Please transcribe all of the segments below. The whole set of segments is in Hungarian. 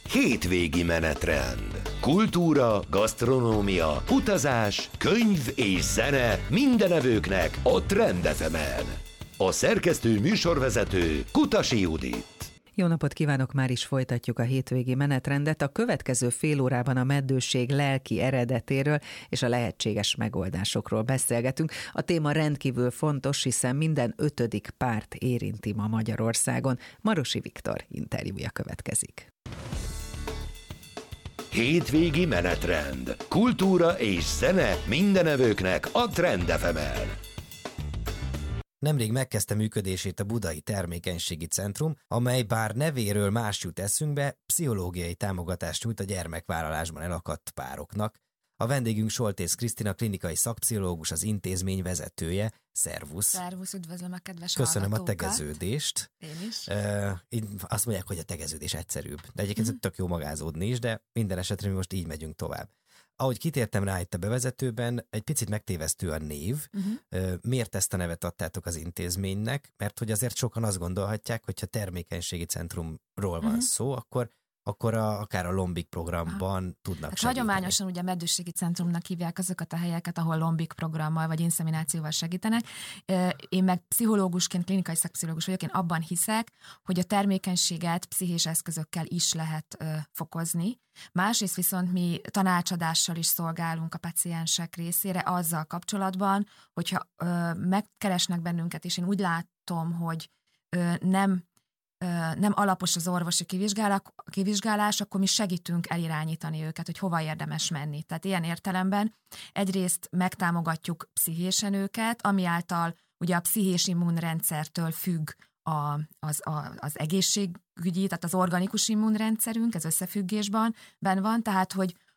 Hétvégi menetrend. Kultúra, gasztronómia, utazás, könyv és zene minden evőknek a Trend FM-en. A szerkesztő műsorvezető Kutasi Judit. Jó napot kívánok, már is folytatjuk a hétvégi menetrendet. A következő fél órában a meddőség lelki eredetéről és a lehetséges megoldásokról beszélgetünk. A téma rendkívül fontos, hiszen minden 5. párt érinti ma Magyarországon. Marosi Viktor interjúja következik. Hétvégi menetrend. Kultúra és zene minden evőknek a Trend FM-en. Nemrég megkezdte működését a Budai Termékenységi Centrum, amely bár nevéről más jut eszünkbe, pszichológiai támogatást nyújt a gyermekvállalásban elakadt pároknak. A vendégünk Soltész Krisztina, klinikai szakpszichológus, az intézmény vezetője. Szervusz! Szervusz, üdvözlöm a kedves Köszönöm hallgatókat. a tegeződést. Én is. Azt mondják, hogy a tegeződés egyszerűbb. De egyébként tök jó magázódni is, de minden esetre mi most így megyünk tovább. Ahogy kitértem rá itt a bevezetőben, egy picit megtévesztő a név. Miért ezt a nevet adtátok az intézménynek? Mert hogy azért sokan azt gondolhatják, hogyha termékenységi centrumról van szó, akkor akár a Lombik programban tudnak segíteni. Hagyományosan ugye meddőségi centrumnak hívják azokat a helyeket, ahol Lombik programmal vagy inszeminációval segítenek. Én meg pszichológusként, klinikai szakpszichológus vagyok, én abban hiszek, hogy a termékenységet pszichés eszközökkel is lehet fokozni. Másrészt viszont mi tanácsadással is szolgálunk a paciensek részére azzal kapcsolatban, hogyha megkeresnek bennünket, és én úgy látom, hogy nem alapos az orvosi kivizsgálás, akkor mi segítünk elirányítani őket, hogy hova érdemes menni. Tehát ilyen értelemben egyrészt megtámogatjuk pszichésen őket, ami által ugye a pszichés immunrendszertől függ az egészségügyi, tehát az organikus immunrendszerünk, ez összefüggésben van, tehát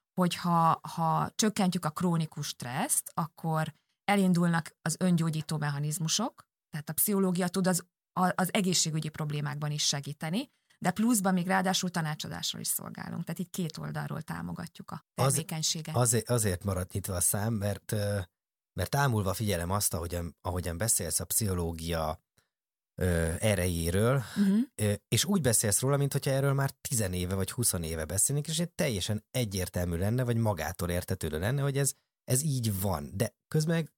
hogyha csökkentjük a krónikus stresszt, akkor elindulnak az öngyógyító mechanizmusok, tehát a pszichológia tud az egészségügyi problémákban is segíteni, de pluszban még ráadásul tanácsadásról is szolgálunk. Tehát így két oldalról támogatjuk a tevékenységet. Azért maradt nyitva a szám, mert ámulva figyelem azt, ahogyan beszélsz a pszichológia erejéről, és úgy beszélsz róla, mintha erről már 10 éve vagy 20 éve beszélnénk, és teljesen egyértelmű lenne, vagy magától értetődő lenne, hogy ez így van. De közben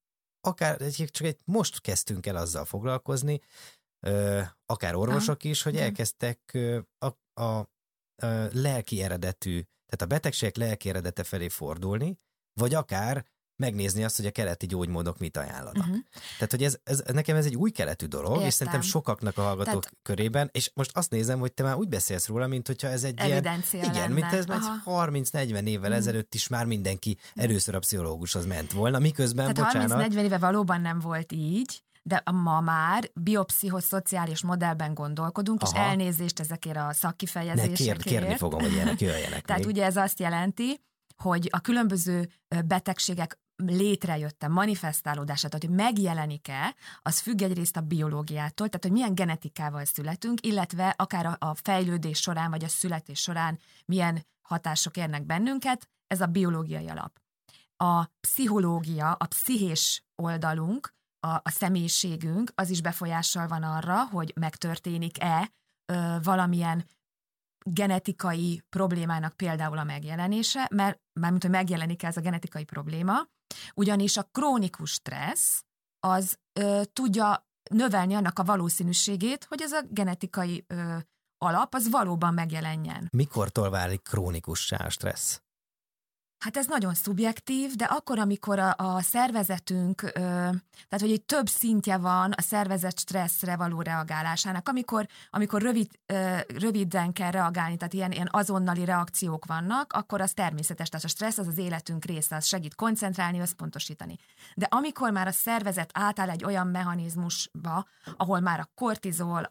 most kezdtünk el azzal foglalkozni, akár orvosok is, hogy elkezdtek a lelki eredetű, tehát a betegségek lelki eredete felé fordulni, vagy akár megnézni azt, hogy a keleti gyógymódok mit ajánlanak. Tehát, hogy nekem ez egy új keletű dolog, Értem. és szerintem sokaknak a hallgatók körében, és most azt nézem, hogy te már úgy beszélsz róla, mint hogyha ez egy evidencia ilyen... Igen, lenne. mint ez már 30-40 évvel ezelőtt is már mindenki először a pszichológushoz ment volna, miközben, tehát 30-40 éve valóban nem volt így, de ma már biopszichoszociális modellben gondolkodunk, és elnézést ezekért a szakkifejezésekért. Kérni fogom, hogy ilyenek jöjjenek. Tehát ugye ez azt jelenti, hogy a különböző betegségek létrejötte, manifestálódása, tehát hogy megjelenik-e, az függ egyrészt a biológiától, tehát hogy milyen genetikával születünk, illetve akár a fejlődés során, vagy a születés során milyen hatások érnek bennünket, ez a biológiai alap. A pszichológia, a pszichés oldalunk, a személyiségünk, az is befolyással van arra, hogy megtörténik-e valamilyen genetikai problémának például a megjelenése, mármint, hogy megjelenik-e ez a genetikai probléma, ugyanis a krónikus stressz az tudja növelni annak a valószínűségét, hogy ez a genetikai alap az valóban megjelenjen. Mikortól válik krónikussá a stressz? Hát ez nagyon szubjektív, de akkor, amikor a szervezetünk, tehát hogy egy több szintje van a szervezet stresszre való reagálásának, amikor röviden kell reagálni, tehát ilyen azonnali reakciók vannak, akkor az természetes, tehát a stressz az életünk része, az segít koncentrálni, összpontosítani. De amikor már a szervezet átáll egy olyan mechanizmusba, ahol már a kortizol,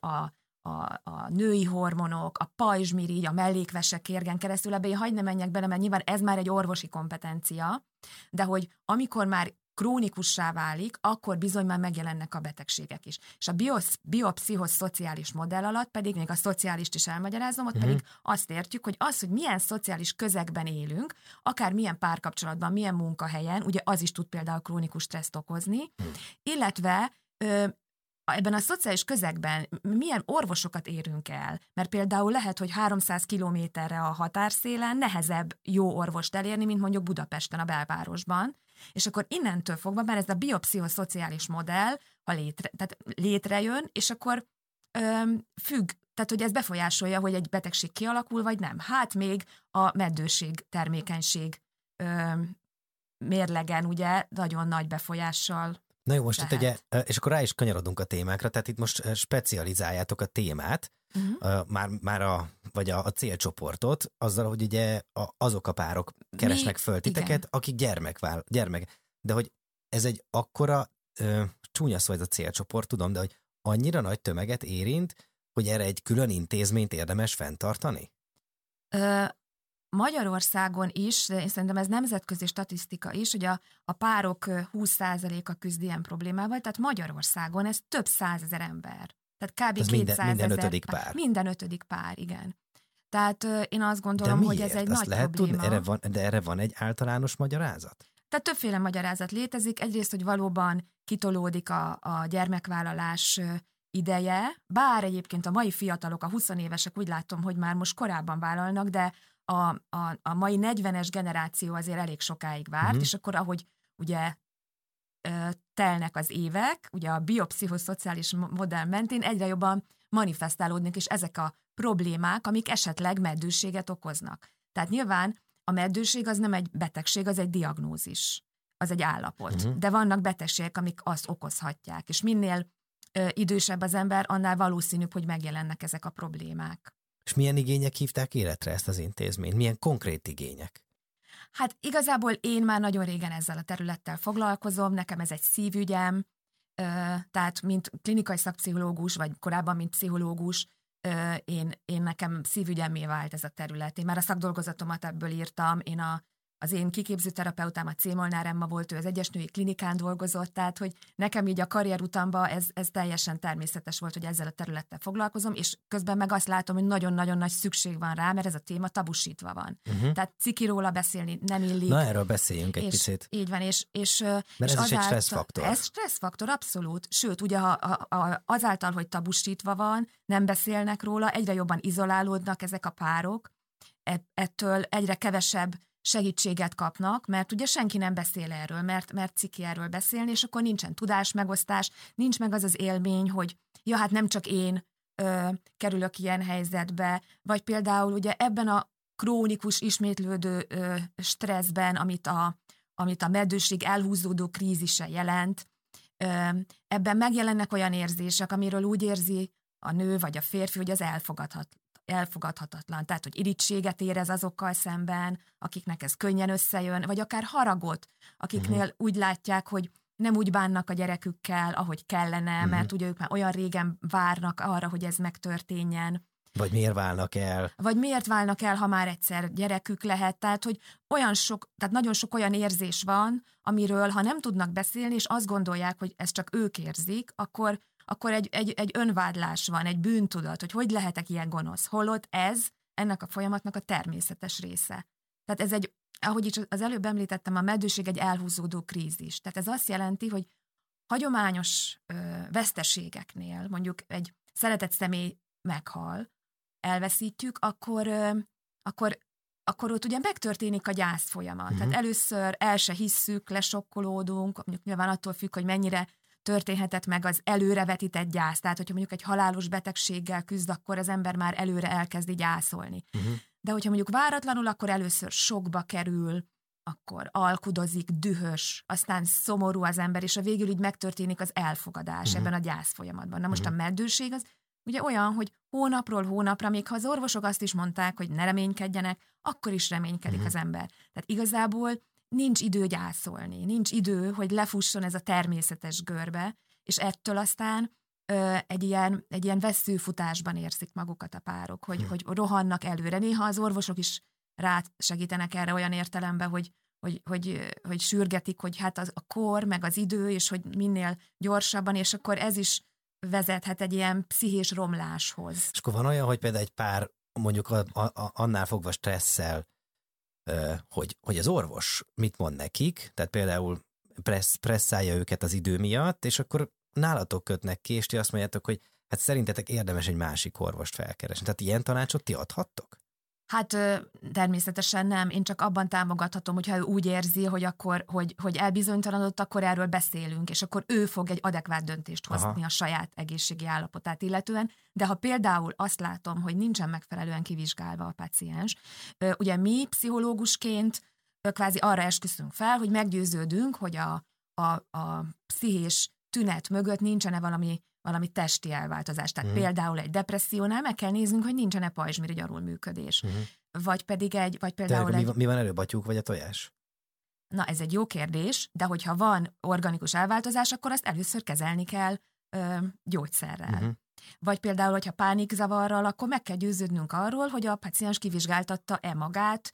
a női hormonok, a pajzsmirigy, a mellékvesek kérgen keresztül, ebbe én hagyd ne menjek bele, mert nyilván ez már egy orvosi kompetencia, de hogy amikor már krónikussá válik, akkor bizony már megjelennek a betegségek is. És a biopszichoszociális modell alatt pedig, még a szociálist is elmagyarázom, ott pedig azt értjük, hogy hogy milyen szociális közegben élünk, akár milyen párkapcsolatban, milyen munkahelyen, ugye az is tud például krónikus stresszt okozni, illetve ebben a szociális közegben milyen orvosokat érünk el, mert például lehet, hogy 300 kilométerre a határszélen nehezebb jó orvost elérni, mint mondjuk Budapesten, a belvárosban, és akkor innentől fogva már ez a biopszichoszociális modell, ha létrejön, és akkor függ, tehát hogy ez befolyásolja, hogy egy betegség kialakul, vagy nem. Hát még a meddőség termékenység mérlegen ugye nagyon nagy befolyással. Na jó, most itt ugye, és akkor rá is kanyarodunk a témákra, tehát itt most specializáljátok a témát, vagy a célcsoportot, azzal, hogy ugye azok a párok keresnek föl titeket, akik gyermek. De hogy ez egy akkora, csúnya szó ez a célcsoport, tudom, de hogy annyira nagy tömeget érint, hogy erre egy külön intézményt érdemes fenntartani? Magyarországon is, de én szerintem ez nemzetközi statisztika is, hogy a párok 20%-a küzd ilyen problémával, tehát Magyarországon ez több 100 000 ember. Tehát kb. 200 000. Minden ötödik pár. Minden ötödik pár, igen. Tehát én azt gondolom, hogy ez egy azt nagy lehet probléma. Tudni, de erre van egy általános magyarázat? Tehát többféle magyarázat létezik. Egyrészt, hogy valóban kitolódik a gyermekvállalás ideje, bár egyébként a mai fiatalok, a 20 évesek úgy látom, hogy már most korábban vállalnak, de a mai 40-es generáció azért elég sokáig várt, és akkor ahogy ugye telnek az évek, ugye a biopszichoszociális modell mentén egyre jobban manifestálódnak is ezek a problémák, amik esetleg meddőséget okoznak. Tehát nyilván a meddőség az nem egy betegség, az egy diagnózis, az egy állapot. De vannak betegségek, amik azt okozhatják, és minél idősebb az ember, annál valószínűbb, hogy megjelennek ezek a problémák. És milyen igények hívták életre ezt az intézményt? Milyen konkrét igények? Hát igazából én már nagyon régen ezzel a területtel foglalkozom, nekem ez egy szívügyem, tehát mint klinikai szakpszichológus, vagy korábban mint pszichológus, én nekem szívügyemmé vált ez a terület. Én már a szakdolgozatomat ebből írtam, az én kiképző terapeutám, a C. Molnár Emma volt, ő az Egyes Női Klinikán dolgozott, tehát hogy nekem így a karrierutamban ez teljesen természetes volt, hogy ezzel a területtel foglalkozom, és közben meg azt látom, hogy nagyon-nagyon nagy szükség van rá, mert ez a téma tabusítva van. Tehát ciki róla beszélni nem illik. Na, erről beszéljünk egy picit. Így van, és mert ez is egy stresszfaktor. Ez stresszfaktor, abszolút. Sőt, ugye azáltal, hogy tabusítva van, nem beszélnek róla, egyre jobban izolálódnak ezek a párok, ettől egyre kevesebb segítséget kapnak, mert ugye senki nem beszél erről, mert ciki erről beszélni, és akkor nincsen tudásmegosztás, nincs meg az az élmény, hogy ja, hát nem csak én kerülök ilyen helyzetbe, vagy például ugye ebben a krónikus, ismétlődő stresszben, amit a meddőség elhúzódó krízise jelent, ebben megjelennek olyan érzések, amiről úgy érzi a nő vagy a férfi, hogy az elfogadhatatlan. Tehát, hogy irítséget érez azokkal szemben, akiknek ez könnyen összejön, vagy akár haragot, akiknél úgy látják, hogy nem úgy bánnak a gyerekükkel, ahogy kellene, mert ugye ők már olyan régen várnak arra, hogy ez megtörténjen. Vagy miért válnak el? Vagy miért válnak el, ha már egyszer gyerekük lehet. Tehát, hogy tehát nagyon sok olyan érzés van, amiről, ha nem tudnak beszélni, és azt gondolják, hogy ezt csak ők érzik, akkor egy önvádlás van, egy bűntudat, hogy lehetek ilyen gonosz. Holott ennek a folyamatnak a természetes része. Tehát ez ahogy is az előbb említettem, a meddőség egy elhúzódó krízis. Tehát ez azt jelenti, hogy hagyományos veszteségeknél, mondjuk egy szeretett személy meghal, elveszítjük, akkor ott ugye megtörténik a gyász folyamat. Tehát először el se hisszük, lesokkolódunk, mondjuk nyilván attól függ, hogy mennyire történhetett meg az előrevetített gyász. Tehát, hogyha mondjuk egy halálos betegséggel küzd, akkor az ember már előre elkezdi gyászolni. De hogyha mondjuk váratlanul, akkor először sokba kerül, akkor alkudozik, dühös, aztán szomorú az ember, és a végül így megtörténik az elfogadás ebben a gyász folyamatban. Na most a meddőség az ugye olyan, hogy hónapról hónapra, még ha az orvosok azt is mondták, hogy ne reménykedjenek, akkor is reménykedik az ember. Tehát igazából nincs idő gyászolni, nincs idő, hogy lefusson ez a természetes görbe, és ettől aztán egy ilyen vesszőfutásban érzik magukat a párok, hogy rohannak előre. Néha az orvosok is rá segítenek erre olyan értelemben, hogy sürgetik, hogy hát a kor, meg az idő, és hogy minél gyorsabban, és akkor ez is vezethet egy ilyen pszichés romláshoz. És akkor van olyan, hogy például egy pár mondjuk annál fogva stresszel, hogy az orvos mit mond nekik, tehát például presszálja őket az idő miatt, és akkor nálatok kötnek ki, és ti azt mondjátok, hogy hát szerintetek érdemes egy másik orvost felkeresni. Tehát ilyen tanácsot ti adhattok? Hát természetesen nem. Én csak abban támogathatom, hogyha ő úgy érzi, hogy akkor, hogy elbizonytalanodott, akkor erről beszélünk, és akkor ő fog egy adekvát döntést hozni a saját egészségi állapotát illetően. De ha például azt látom, hogy nincsen megfelelően kivizsgálva a paciens, ugye mi pszichológusként kvázi arra esküszünk fel, hogy meggyőződünk, hogy a pszichés tünet mögött nincsen-e valami testi elváltozás. Tehát például egy depressziónál meg kell néznünk, hogy nincsen-e pajzsmirigy alulműködés. Vagy például mi van előbb, a tyúk vagy a tojás? Na, ez egy jó kérdés, de hogyha van organikus elváltozás, akkor azt először kezelni kell gyógyszerrel. Vagy például, hogyha pánikzavarral, akkor meg kell győződnünk arról, hogy a paciens kivizsgáltatta-e magát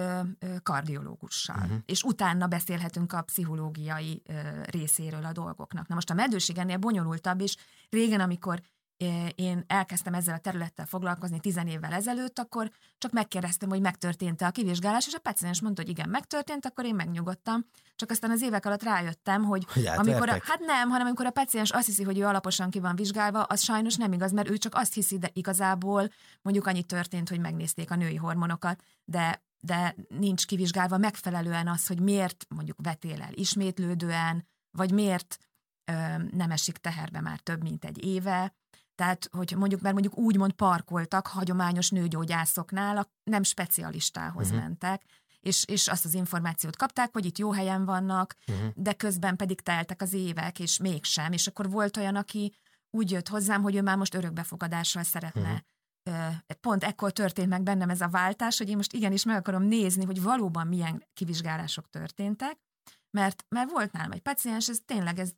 kardiológussal. És utána beszélhetünk a pszichológiai részéről a dolgoknak. Na most a meddőség ennél bonyolultabb, és régen, amikor én elkezdtem ezzel a területtel foglalkozni 10 évvel ezelőtt, akkor csak megkérdeztem, hogy megtörtént-e a kivizsgálás, és a paciens mondta, hogy igen, megtörtént, akkor én megnyugodtam. Csak aztán az évek alatt rájöttem, hogy amikor a paciens azt hiszi, hogy ő alaposan ki van vizsgálva, az sajnos nem igaz, mert ő csak azt hiszi, de igazából mondjuk annyi történt, hogy megnézték a női hormonokat, de nincs kivizsgálva megfelelően az, hogy miért mondjuk vetél el ismétlődően, vagy miért nem esik teherbe már több mint egy éve. Tehát, hogy mondjuk úgymond parkoltak hagyományos nőgyógyászoknál, nem specialistához mentek, és azt az információt kapták, hogy itt jó helyen vannak, de közben pedig teltek az évek, és mégsem. És akkor volt olyan, aki úgy jött hozzám, hogy ő már most örökbefogadással szeretne. Pont ekkor történt meg bennem ez a váltás, hogy én most igenis meg akarom nézni, hogy valóban milyen kivizsgálások történtek, mert volt nálam egy paciens, ez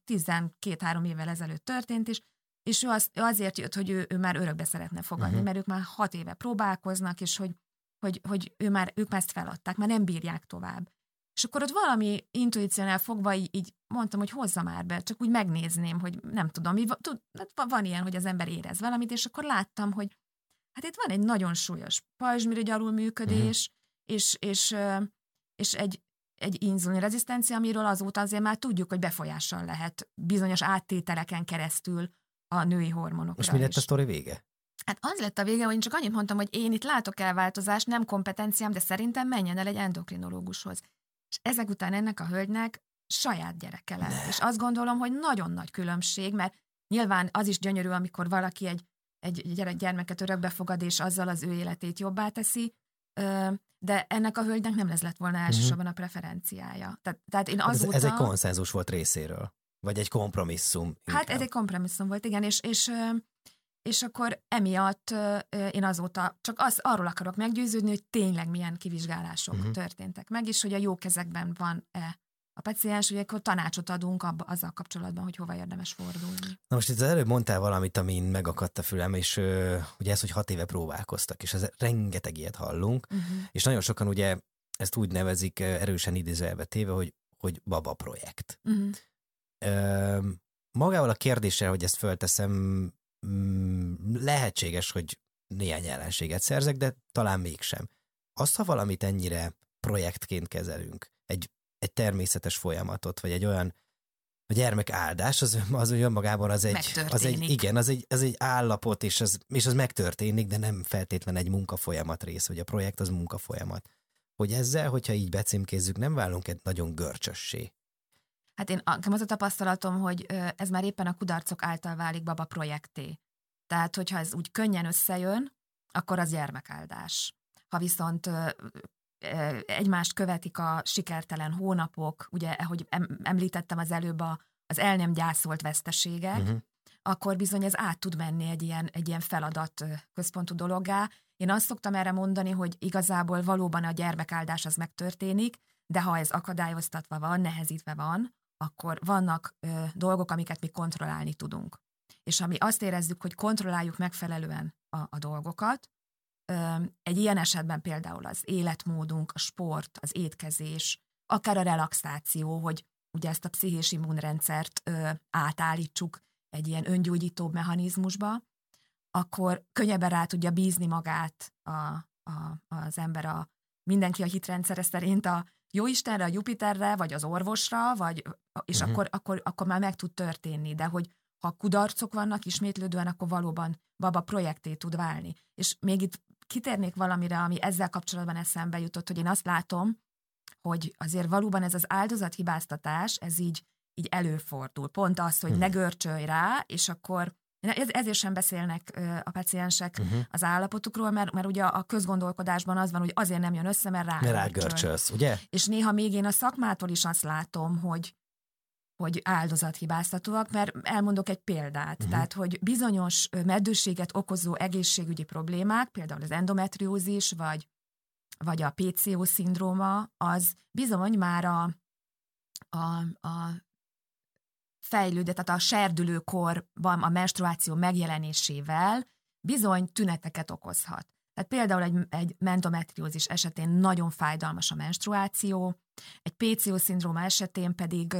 12-3 évvel ezelőtt történt, és ő azért jött, hogy ő már örökbe szeretne fogadni, mert ők már 6 éve próbálkoznak, és hogy ők már ezt feladták, már nem bírják tovább. És akkor ott valami intuíciónál fogva így mondtam, hogy hozza már be, csak úgy megnézném, hogy nem tudom, van ilyen, hogy az ember érez valamit, és akkor láttam, hogy hát itt van egy nagyon súlyos pajzsmirigy alulműködés, és egy inzulinrezisztencia, amiről azóta azért már tudjuk, hogy befolyással lehet bizonyos áttételeken keresztül a női hormonokra. És mi lett a sztori vége? Hát az lett a vége, hogy én csak annyit mondtam, hogy én itt látok elváltozást, nem kompetenciám, de szerintem menjen el egy endokrinológushoz. És ezek után ennek a hölgynek saját gyereke lett. És azt gondolom, hogy nagyon nagy különbség, mert nyilván az is gyönyörű, amikor valaki egy gyermeket örökbe fogad, és azzal az ő életét jobbá teszi, de ennek a hölgynek nem lett volna elsősorban a preferenciája. Tehát én azóta... Ez egy konszenzus volt részéről? Vagy egy kompromisszum? Inkább. Hát ez egy kompromisszum volt, igen, és akkor emiatt én azóta csak arról akarok meggyőződni, hogy tényleg milyen kivizsgálások történtek meg, és hogy a jó kezekben van-e a paciens, hogy akkor tanácsot adunk azzal kapcsolatban, hogy hova érdemes fordulni. Na most itt az előbb mondtál valamit, amin megakadt a fülem, és ugye ez, hogy 6 éve próbálkoztak, és ez rengeteg ilyet hallunk, és nagyon sokan ugye ezt úgy nevezik erősen idézőjelbe téve, hogy baba projekt. Magával a kérdéssel, hogy ezt fölteszem, lehetséges, hogy néhány ellenséget szerzek, de talán mégsem. Azt, ha valamit ennyire projektként kezelünk, egy természetes folyamatot, vagy egy olyan a gyermekáldás, az önmagában az egy állapot, és az megtörténik, de nem feltétlen egy munkafolyamat rész, vagy a projekt az munkafolyamat. Hogy ezzel, hogyha így becímkézzük, nem válunk egy nagyon görcsössé. Hát nekem az a tapasztalatom, hogy ez már éppen a kudarcok által válik baba projekté. Tehát, hogyha ez úgy könnyen összejön, akkor az gyermekáldás. Ha viszont egymást követik a sikertelen hónapok, ugye, ahogy említettem az előbb, az el nem gyászolt veszteségek, akkor bizony ez át tud menni egy ilyen feladat központú dologgá. Én azt szoktam erre mondani, hogy igazából valóban a gyermekáldás az megtörténik, de ha ez akadályoztatva van, nehezítve van, akkor vannak dolgok, amiket mi kontrollálni tudunk. És ami azt érezzük, hogy kontrolláljuk megfelelően a dolgokat, egy ilyen esetben például az életmódunk, a sport, az étkezés, akár a relaxáció, hogy ugye ezt a pszichés immunrendszert átállítsuk egy ilyen öngyógyítóbb mechanizmusba, akkor könnyebben rá tudja bízni magát az ember mindenki a hitrendszere szerint a Jóistenre, a Jupiterre, vagy az orvosra, és akkor már meg tud történni, de hogy ha kudarcok vannak ismétlődően, akkor valóban baba projekté tud válni. És még itt kitérnék valamire, ami ezzel kapcsolatban eszembe jutott, hogy én azt látom, hogy azért valóban ez az áldozathibáztatás, ez így előfordul. Pont az, hogy ne görcsölj rá, és akkor ezért sem beszélnek a paciensek az állapotukról, mert ugye a közgondolkodásban az van, hogy azért nem jön össze, mert rágörcsölsz, ugye? És néha még én a szakmától is azt látom, hogy áldozathibáztatóak, mert elmondok egy példát. Tehát, hogy bizonyos meddőséget okozó egészségügyi problémák, például az endometriózis, vagy a PCO-szindróma, az bizony már a fejlődő, tehát a serdülőkorban a menstruáció megjelenésével bizony tüneteket okozhat. Tehát például egy endometriózis esetén nagyon fájdalmas a menstruáció, egy PCO-szindróma esetén pedig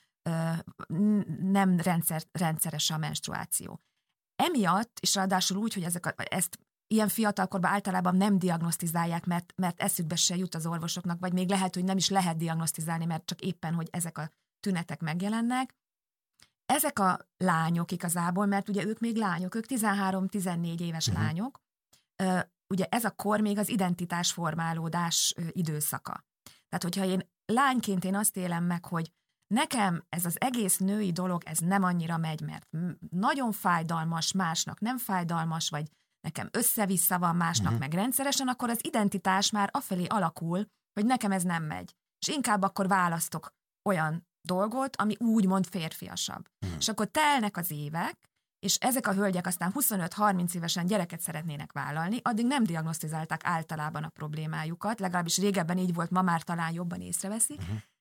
nem rendszeres a menstruáció. Emiatt, és ráadásul úgy, hogy ezt ilyen fiatalkorban általában nem diagnosztizálják, mert eszükbe se jut az orvosoknak, vagy még lehet, hogy nem is lehet diagnosztizálni, mert csak éppen, hogy ezek a tünetek megjelennek. Ezek a lányok igazából, mert ugye ők még lányok, ők 13-14 éves lányok, ugye ez a kor még az identitásformálódás időszaka. Tehát, hogyha én lányként én azt élem meg, hogy nekem ez az egész női dolog, ez nem annyira megy, mert nagyon fájdalmas, másnak nem fájdalmas, vagy nekem össze-vissza van másnak meg rendszeresen, akkor az identitás már afelé alakul, hogy nekem ez nem megy. És inkább akkor választok olyan dolgot, ami úgymond férfiasabb. És akkor telnek az évek, és ezek a hölgyek aztán 25-30 évesen gyereket szeretnének vállalni, addig nem diagnosztizálták általában a problémájukat, legalábbis régebben így volt, ma már talán jobban észreveszik,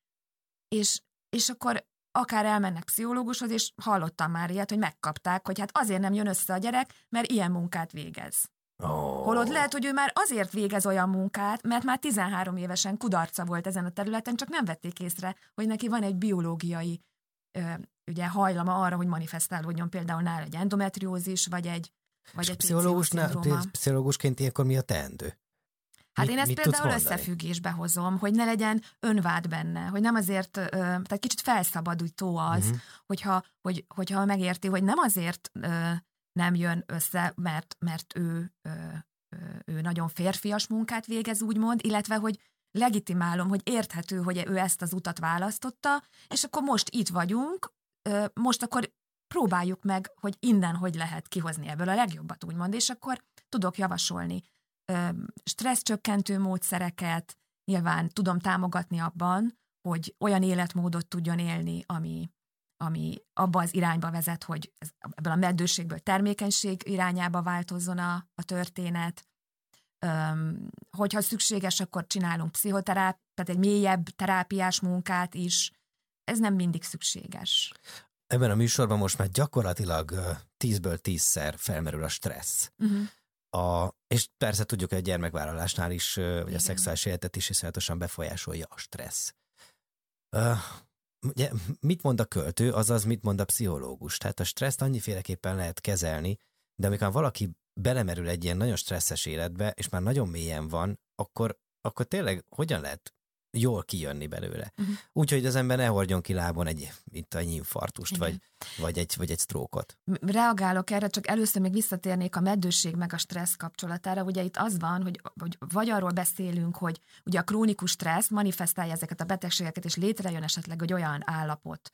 és akkor akár elmennek pszichológushoz, és hallottam már ilyet, hogy megkapták, hogy hát azért nem jön össze a gyerek, mert ilyen munkát végez. Holott lehet, hogy ő már azért végez olyan munkát, mert már 13 évesen kudarca volt ezen a területen, csak nem vették észre, hogy neki van egy biológiai ugye hajlama arra, hogy manifestálódjon például nála egy endometriózis, vagy egy pszichológusként ilyenkor mi a teendő? Hát én ezt például összefüggésbe hozom, hogy ne legyen önvád benne, hogy nem azért, tehát kicsit felszabadító az, hogyha megérti, hogy nem azért nem jön össze, mert ő nagyon férfias munkát végez, úgymond, illetve, hogy legitimálom, hogy érthető, hogy ő ezt az utat választotta, és akkor most itt vagyunk, most akkor próbáljuk meg, hogy innen hogy lehet kihozni ebből a legjobbat, úgymond, és akkor tudok javasolni stresszcsökkentő módszereket, nyilván tudom támogatni abban, hogy olyan életmódot tudjon élni, ami abba az irányba vezet, hogy ebből a meddőségből termékenység irányába változzon a történet. Hogyha szükséges, akkor csinálunk pszichoterápiát, tehát egy mélyebb terápiás munkát is. Ez nem mindig szükséges. Ebben a műsorban most már gyakorlatilag 10-ből 10-szer felmerül a stressz. És persze tudjuk, hogy a gyermekvállalásnál is, vagy a szexuális életet is iszonyatosan befolyásolja a stressz. Ugye, mit mond a költő, azaz mit mond a pszichológus? Tehát a stresszt annyiféleképpen lehet kezelni, de amikor valaki belemerül egy ilyen nagyon stresszes életbe, és már nagyon mélyen van, akkor tényleg hogyan lehet jól kijönni belőle? Úgyhogy az ember ne hordjon ki lábon egy infarktust, vagy egy sztrókot. Reagálok erre, csak először még visszatérnék a meddőség meg a stressz kapcsolatára. Ugye itt az van, hogy vagy arról beszélünk, hogy ugye a krónikus stressz manifestálja ezeket a betegségeket, és létrejön esetleg egy olyan állapot,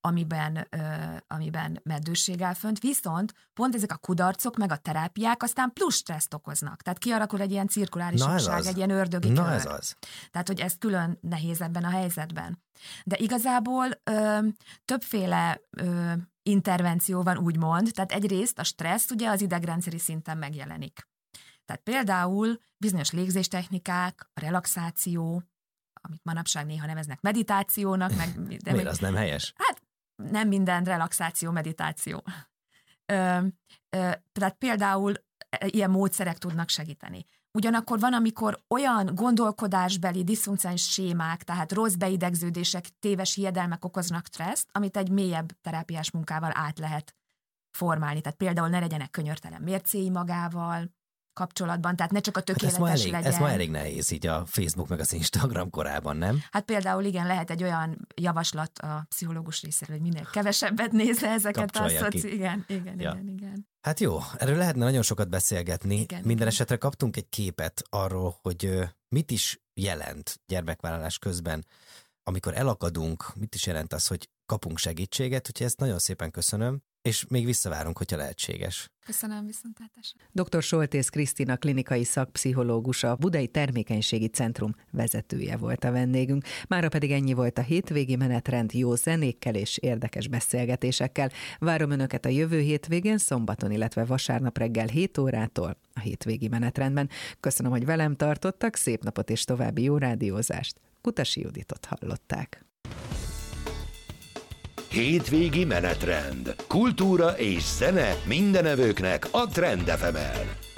amiben meddőség áll fönt, viszont pont ezek a kudarcok meg a terápiák aztán plusz stresszt okoznak. Tehát kialakul egy ilyen cirkuláris okság, egy ilyen ördögi kör. Ez az. Tehát, hogy ez külön nehéz ebben a helyzetben. De igazából többféle intervenció van, úgymond. Tehát egyrészt a stressz ugye az idegrendszeri szinten megjelenik. Tehát például bizonyos légzéstechnikák, a relaxáció, amit manapság néha neveznek meditációnak. Miért az nem helyes? Hát nem minden relaxáció, meditáció. Tehát például ilyen módszerek tudnak segíteni. Ugyanakkor van, amikor olyan gondolkodásbeli diszfunkciális sémák, tehát rossz beidegződések, téves hiedelmek okoznak stresszt, amit egy mélyebb terápiás munkával át lehet formálni. Tehát például ne legyenek könyörtelen mércéi magával, kapcsolatban, tehát ne csak a tökéletes legyen. Ez ma elég nehéz így a Facebook meg az Instagram korában, nem? Hát például igen, lehet egy olyan javaslat a pszichológus részéről, hogy minél kevesebbet nézze ezeket a igen. Hát jó, erről lehetne nagyon sokat beszélgetni. Igen, Minden esetre kaptunk egy képet arról, hogy mit is jelent gyermekvállalás közben, amikor elakadunk, mit is jelent az, hogy kapunk segítséget, úgyhogy ezt nagyon szépen köszönöm, és még visszavárunk, hogyha lehetséges. Köszönöm, viszontlátásra. Dr. Soltész Krisztina klinikai szakpszichológus, a Budai Termékenységi Centrum vezetője volt a vendégünk. Mára pedig ennyi volt a hétvégi menetrend, jó zenékkel és érdekes beszélgetésekkel. Várom Önöket a jövő hétvégén, szombaton, illetve vasárnap reggel 7 órától a hétvégi menetrendben. Köszönöm, hogy velem tartottak, szép napot és további jó rádiózást. Kutasi Juditot hallották. Hétvégi menetrend. Kultúra és zene mindenevőknek a Trend FM-en.